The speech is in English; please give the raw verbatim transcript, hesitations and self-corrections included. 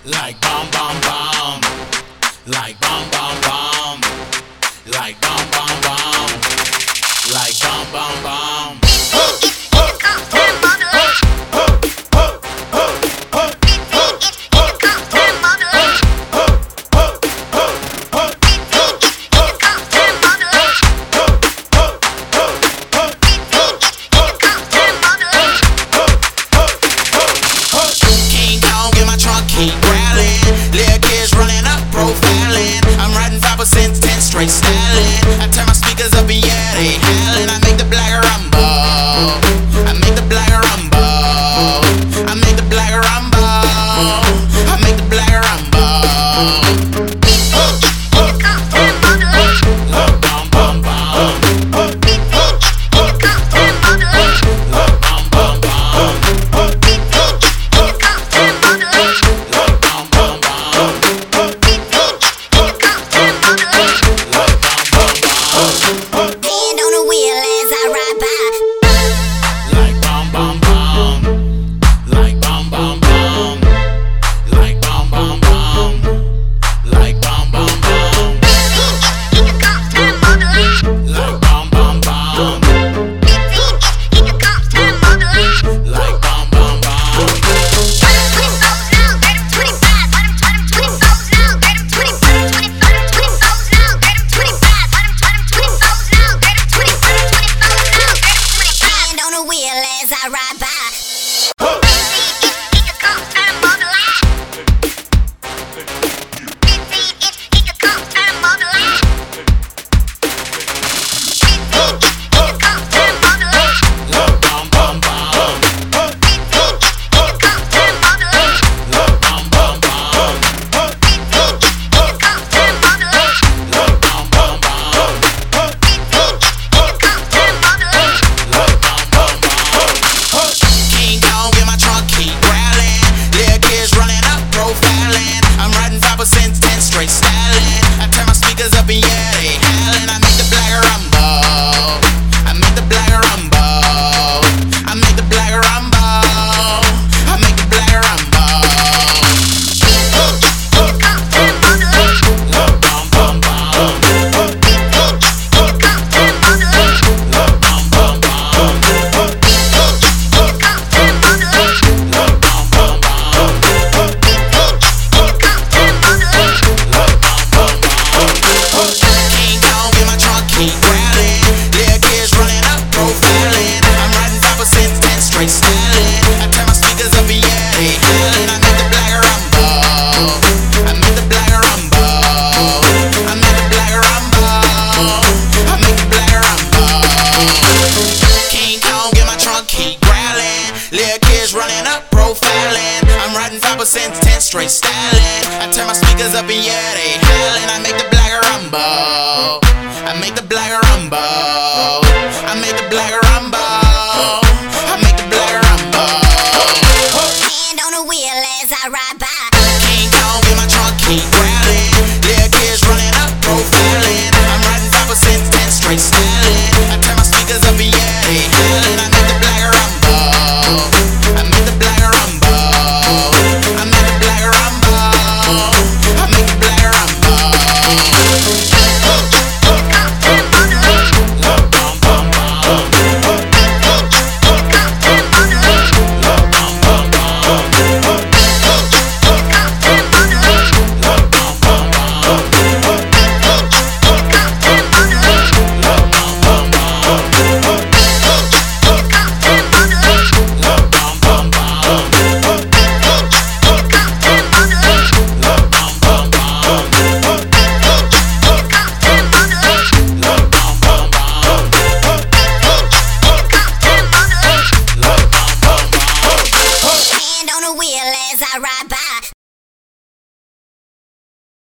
Like bomb, bomb, bomb. Like bomb, bomb, bomb. Like bomb, bomb, bomb. Like bomb, bomb, bomb. Keep growling, little kids running up, profiling. I'm riding five percent, ten straight styling. I turn my speakers up and yeah, they howling. I make the black rumble. I make the black rumble. I make the black rumble. I make the black rumble. Bum bum bum. As I ride by. Straight styling. I turn my speakers up and yeah, they howling. I make the black rumble. I make the black rumble. I make the black rumble. I make the black rumble. Bum bum bum. Bum bum straight styling. I turn my speakers up and yeah, they howling. I make the black rumble. I make the black rumble. I make the black rumble. I make the black rumble. King Kong in my trunk, keep growling. Little kids running up, profiling. I'm riding five percent, ten straight styling. I turn my speakers up and yeah, they